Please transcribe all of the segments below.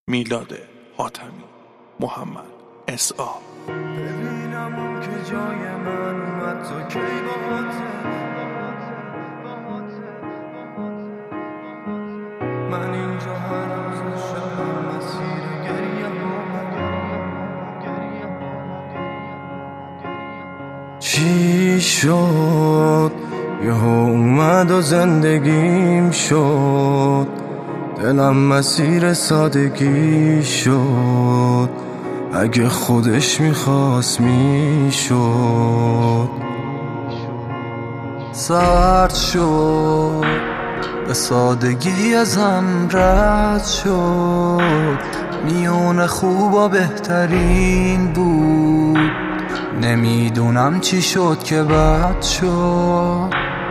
میلاد حاتمی، محمد اسعا. ببینم اون که جای من اومد تا کی باهاته، من اینجا هر روز شبم مسیر گریه چی شد یهو اومد و زندگیم شد، دلم مسیر سادگی شد، اگه خودش میخواست میشد. سرد شد به سادگی ازم رد شد، میون خوبا بهترین بود، نمیدونم چی شد که بد شد.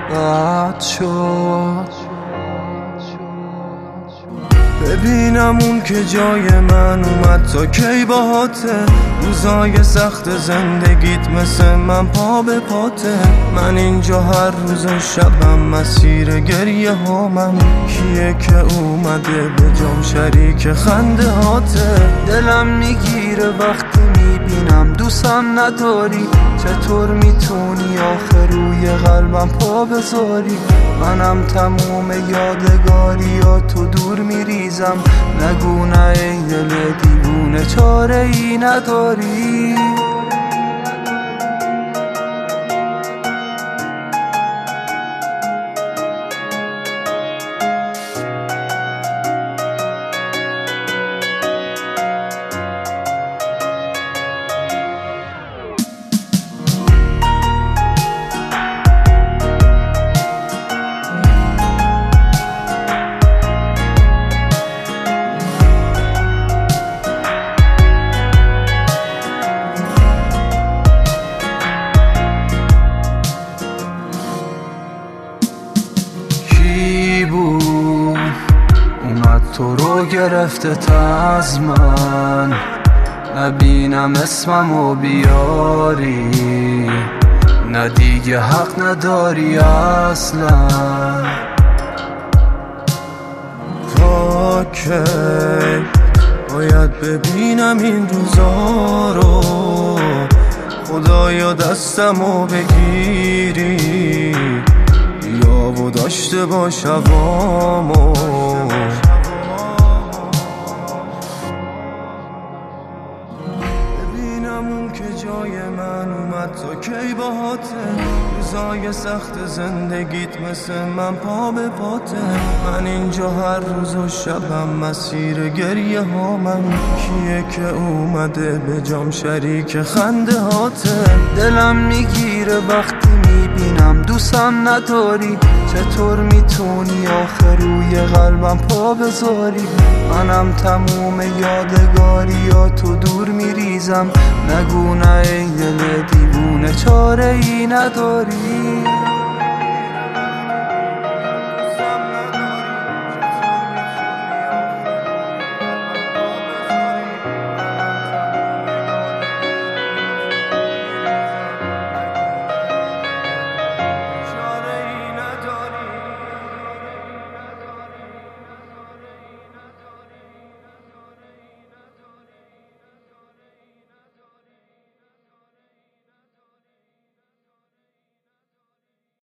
ببینم اون که جای من اومد تا کی باهاته، روزای سخت زندگیت مثل من پا به پاته، من اینجا هر روز شبم مسیر گریه ها، من کیه که اومده به جام شریک خنده هاته. دلم میگیره وقتی میبینم دوستم نداری، چطور میتونی آخر روی قلبم پا بذاری، منم تموم یادگاریاتو دور میریزم، نگو نه ای دل دیوونه چاره ای نداری. اومد تو رو گرفته از من، نبینم اسممو بیاری، نه دیگه حق نداری اصلا. تا کی باید ببینم این روزا رو، خدایا دستمو بگیری و داشته باش هوامو. ببینم اون که جای من اومد تا کی باهاته، روزای سخت زندگیت مثل من پا به پاته، من اینجا هر روز و شبم مسیر گریه ها، من کیه که اومده به جام شریک خنده هاته. دلم میگیره وقتی میبینم دوستم نداری، چطور میتونی آخر روی قلبم پا بذاری، منم تموم یادگاریاتو دور میریزم، نگو نه ای دل دیوونه چاره ای نداری.